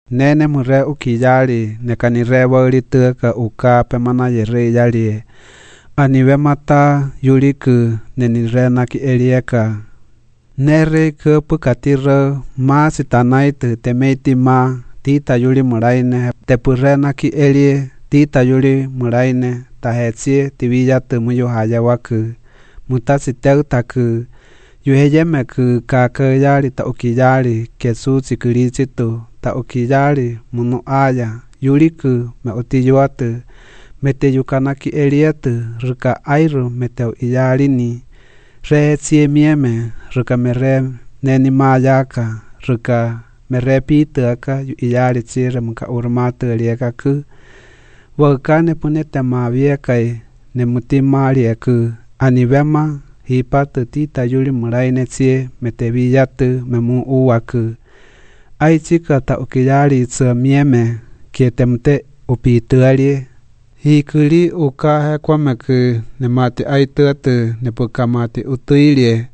Nene mure ukijali nekani rewali ka uka pemana yere yali aniwe mata yuliku neni rena ki elieka nere ke pukatira ma sitanaitu temeti ma tita yuli muraine tepurena ki elie tita yuli muraine tahetsie tiviya tumuyo hayawaku mutasiteu taku yuheyeme ku kakayali ta ukijali kesu tsikirichitu ta ukijali munu aya yuliku me utiyuatu mete yukanaki elietu ruka airu meteu iyalini rehetsie mieme ruka mere neni mayaka ruka mere pitaka yu iyali tsire muka urmatu elieka ku wakane punete maviekai ne mutimaliaku anivema hipatu tita yuli muraine tsie meteviyatu memu uwaku aichika ta ukijali tsa mieme kietemte upitualie hikuli ukahe kwameku ne mati aituatu ne pukamati utuilie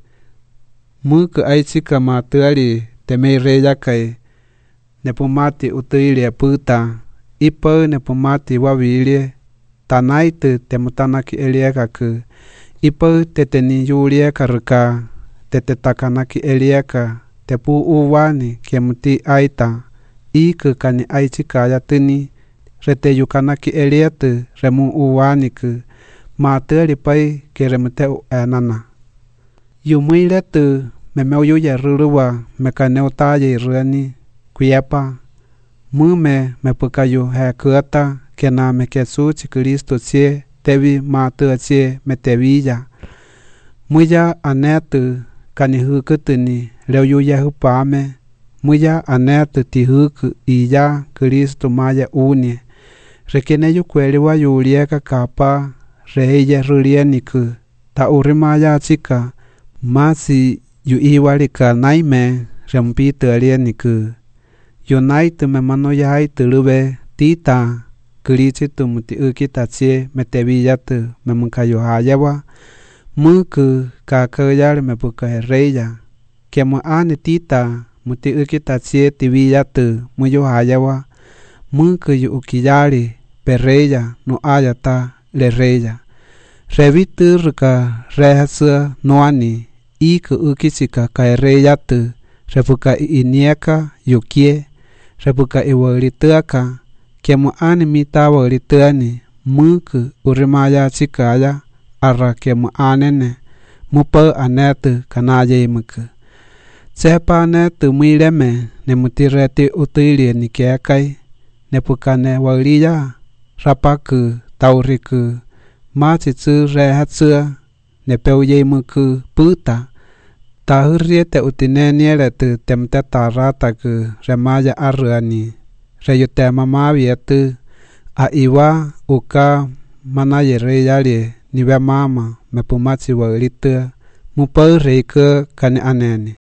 muku aichika matuali temei reyakai ne pumati utuilie puta ipo ne pumati wavilie tanaitu temutanaki eliekaku ipo teteni yulieka ruka tetetakanaki elieka tepu uwani kemuti aita iku kani aichika yatini rete yukanaki elietu remu uwaniku mateli pai keremute enana yumuiletu memeu yuyeruruwa mekaneu taye ruani kuyepa mume mepukayu hekuata kena mekesu chikristo tsie tevi matu tsie meteviya muya anetu kani hukutuni leu yehupame muya anetu tihuku iya kristo maya unie rekene yukweliwa yulieka kapa reheye rulieniku ta urimaya chika masi yu iwalika naime rempitu alieniku yunaitu memano yaitu lube tita krichitu muti ukita tsie meteviyatu memukayu hayawa muku kakayali mepuka hereya kemu ane tita muti ukita tsie tiviyatu muyu hayawa muku yu ukiyali pereya no ayata lereya revitu ruka rehasa noani iku ukichika kaereyatu repuka inieka yukie repuka iwalituaka kemu ane mita walituani muku urimaya chikaya ara kemu anene mupa anetu kanaye muku tsepa anetu muileme ne mutireti utilie nikekai nepukane waliya rapaku tauriku machitsu rehatsua nepeuye muku puta tahuriete utinenieletu temte tarataku remaya arruani reyutema mavietu a iwa uka manayere yali nive mama mepumachi walitua mupa reiku kani aneni